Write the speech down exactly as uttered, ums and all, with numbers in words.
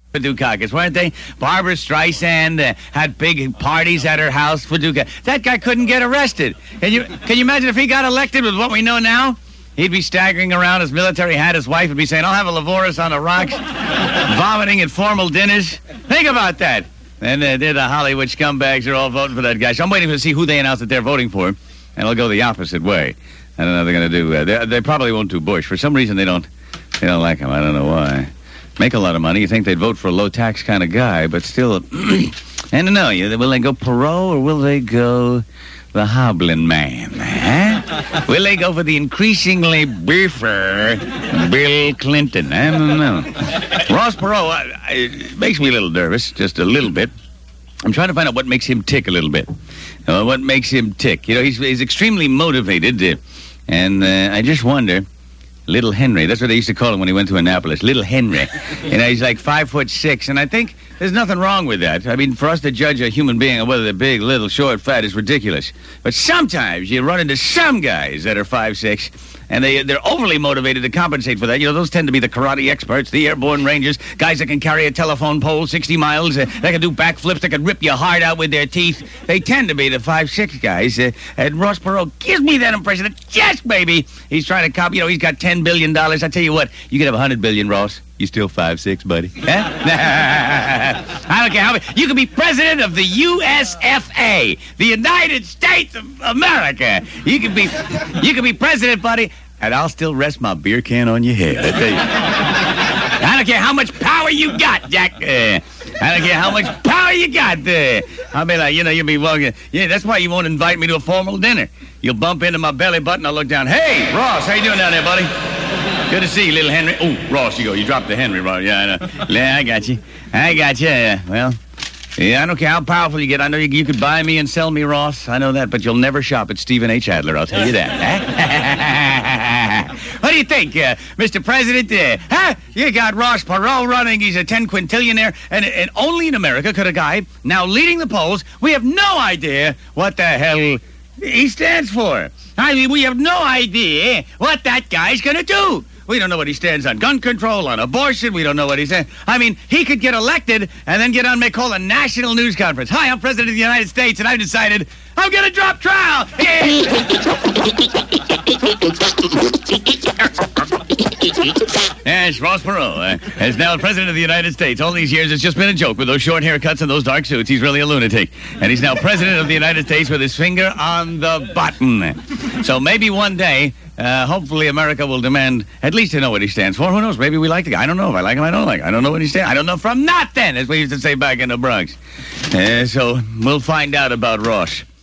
for Dukakis, weren't they? Barbara Streisand uh, had big parties at her house for Dukakis. That guy couldn't get arrested. Can you can you imagine if he got elected with what we know now? He'd be staggering around his military hat. His wife would be saying, I'll have a Levoris on the rocks, vomiting at formal dinners. Think about that. And uh, they're the Hollywood scumbags are all voting for that guy. So I'm waiting to see who they announce that they're voting for, and it'll go the opposite way. I don't know what they're going to do. Uh, they, they probably won't do Bush. For some reason, they don't they don't like him. I don't know why. Make a lot of money. You think they'd vote for a low-tax kind of guy, but still, I don't know. Will they go Perot or will they go the Hoblin Man? Huh? Will they go for the increasingly beefer Bill Clinton? I don't know. Ross Perot, I, I, it makes me a little nervous, just a little bit. I'm trying to find out what makes him tick a little bit. Uh, what makes him tick? You know, he's, he's extremely motivated, uh, and uh, I just wonder... Little Henry. That's what they used to call him when he went to Annapolis. Little Henry. You know, he's like five foot six, and I think there's nothing wrong with that. I mean, for us to judge a human being on whether they're big, little, short, fat is ridiculous. But sometimes you run into some guys that are five six, and they, they're overly motivated to compensate for that. You know, those tend to be the karate experts, the airborne rangers, guys that can carry a telephone pole sixty miles, uh, that can do backflips, that can rip your heart out with their teeth. They tend to be the five six guys. Uh, and Ross Perot gives me that impression that, yes, baby, he's trying to copy. You know, he's got ten billion dollars. I tell you what, you could have one hundred billion dollars, Ross. You still five six, buddy. Huh? I don't care how many. You could be president of the U S F A, the United States of America. You could be, you could be president, buddy, and I'll still rest my beer can on your head. I tell you. I don't care how much power you got, Jack. Uh, I don't care how much power you got there. I'll be like, you know, you'll be walking. Yeah, that's why you won't invite me to a formal dinner. You'll bump into my belly button. I'll look down. Hey, Ross, how you doing down there, buddy? Good to see you, little Henry. Oh, Ross, you go. You dropped the Henry, Ross. Yeah, I know. Yeah, I got you. I got you. Yeah, well, yeah, I don't care how powerful you get. I know you, you could buy me and sell me, Ross. I know that, but you'll never shop at Stephen H. Adler. I'll tell you that. Huh? What do you think, uh, Mister President? Uh, huh? You got Ross Perot running. He's a ten quintillionaire, and, and only in America could a guy now leading the polls. We have no idea what the hell he stands for. I mean, we have no idea what that guy's going to do. We don't know what he stands on gun control, on abortion. We don't know what he says. I mean, he could get elected and then get on, make call a national news conference. Hi, I'm President of the United States, and I've decided I'm going to drop trial. Yes, Ross Perot uh, is now President of the United States. All these years, it's just been a joke with those short haircuts and those dark suits. He's really a lunatic. And he's now President of the United States with his finger on the button. So maybe one day... Uh, hopefully America will demand at least to know what he stands for. Who knows? Maybe we like the guy. I don't know. If I like him, I don't like him. I don't know what he stands. I don't know from nothing, as we used to say back in the Bronx. Uh, so we'll find out about Ross.